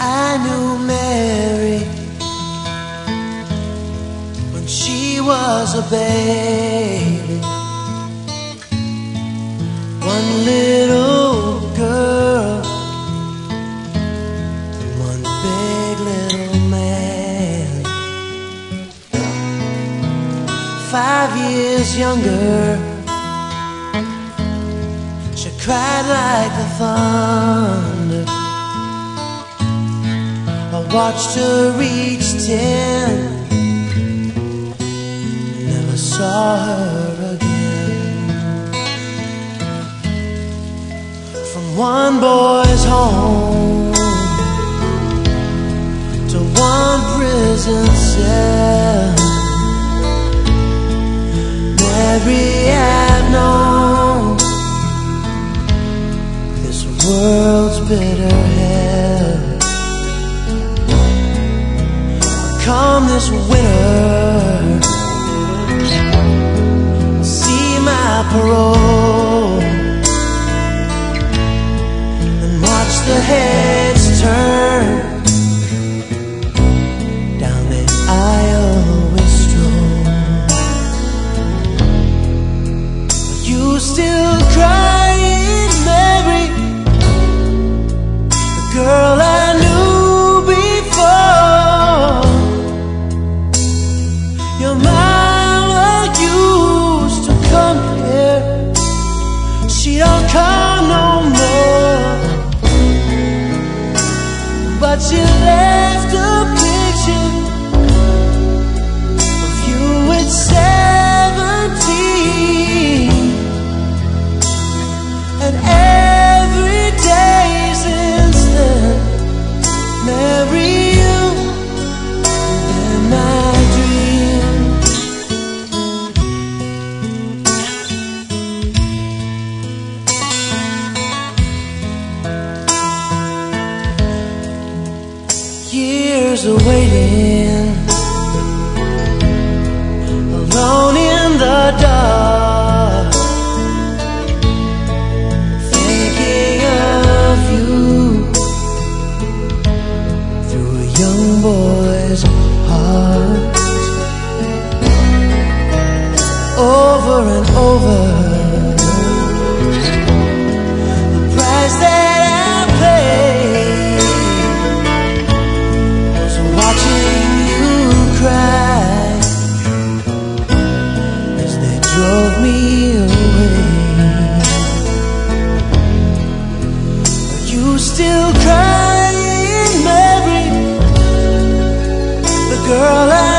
I knew Mary when she was a baby, one little girl, one big little man. 5 years younger, she cried like the thunder. I watched her reach 10, never saw her again. From one boy's home to one prison cell, Mary had known this world's bitter hell. Come this winter, see my parole and watch the heads turn down the aisle we stroll. Are you still crying, Mary? The girl I knew before. Your mama used to come here, she don't come no more, but she left a picture of you at 17, and every day since then, Mary, you've been my dream. Years of waiting, alone in the dark, thinking of you through a young boy's heart. Over and over, the price that I paid was watching you cry as they drove me away. Are you still crying, Mary? The girl I